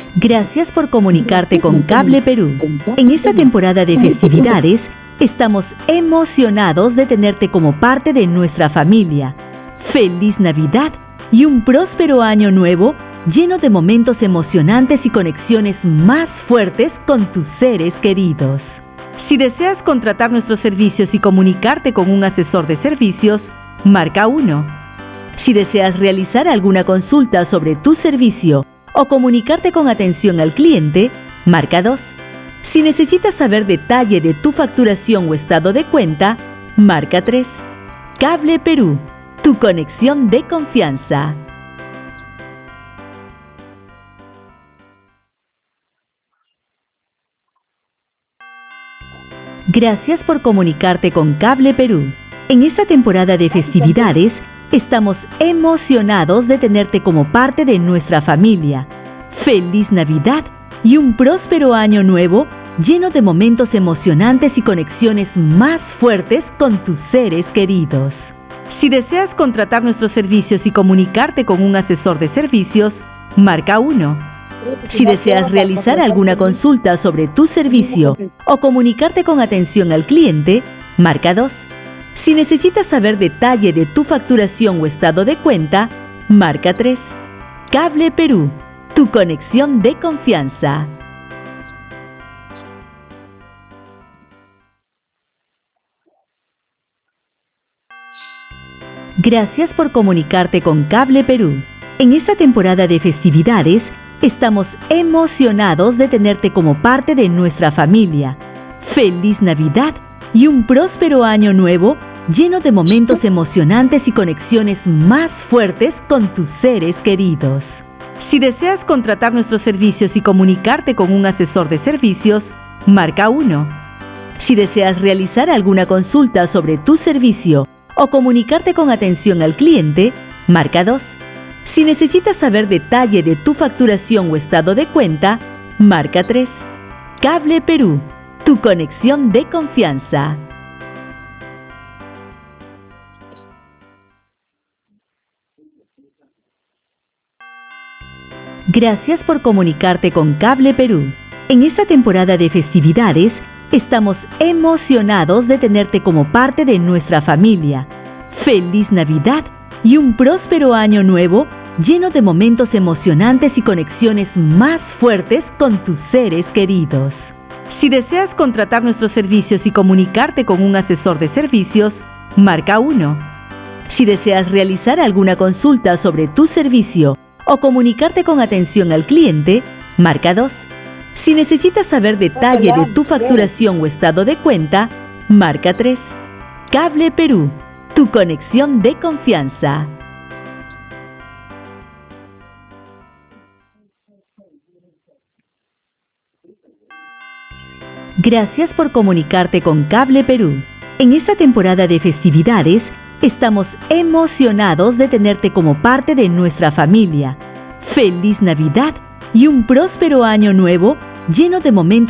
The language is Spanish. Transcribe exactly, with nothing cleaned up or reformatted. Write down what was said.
Gracias por comunicarte con Cable Perú. En esta temporada de festividades, estamos emocionados de tenerte como parte de nuestra familia. ¡Feliz Navidad y un próspero año nuevo lleno de momentos emocionantes y conexiones más fuertes con tus seres queridos! Si deseas contratar nuestros servicios y comunicarte con un asesor de servicios, marca uno. Si deseas realizar alguna consulta sobre tu servicio o comunicarte con atención al cliente, marca dos. Si necesitas saber detalle de tu facturación o estado de cuenta, marca tres. Cable Perú, tu conexión de confianza. Gracias por comunicarte con Cable Perú. En esta temporada de festividades, estamos emocionados de tenerte como parte de nuestra familia. ¡Feliz Navidad y un próspero año nuevo lleno de momentos emocionantes y conexiones más fuertes con tus seres queridos! Si deseas contratar nuestros servicios y comunicarte con un asesor de servicios, marca uno. Si deseas realizar alguna consulta sobre tu servicio o comunicarte con atención al cliente, marca dos. Si necesitas saber detalle de tu facturación o estado de cuenta, marca tres. Cable Perú, tu conexión de confianza. Gracias por comunicarte con Cable Perú. En esta temporada de festividades, estamos emocionados de tenerte como parte de nuestra familia. ¡Feliz Navidad y un próspero año nuevo lleno de momentos emocionantes y conexiones más fuertes con tus seres queridos! Si deseas contratar nuestros servicios y comunicarte con un asesor de servicios, marca uno. Si deseas realizar alguna consulta sobre tu servicio o comunicarte con atención al cliente, marca dos. Si necesitas saber detalle de tu facturación o estado de cuenta, marca tres. Cable Perú, tu conexión de confianza. Gracias por comunicarte con Cable Perú. En esta temporada de festividades, estamos emocionados de tenerte como parte de nuestra familia. ¡Feliz Navidad y un próspero año nuevo lleno de momentos emocionantes y conexiones más fuertes con tus seres queridos! Si deseas contratar nuestros servicios y comunicarte con un asesor de servicios, marca uno. Si deseas realizar alguna consulta sobre tu servicio o comunicarte con atención al cliente, marca dos. Si necesitas saber detalle de tu facturación o estado de cuenta, marca tres. Cable Perú, tu conexión de confianza. Gracias por comunicarte con Cable Perú. En esta temporada de festividades, estamos emocionados de tenerte como parte de nuestra familia. ¡Feliz Navidad y un próspero año nuevo lleno de momentos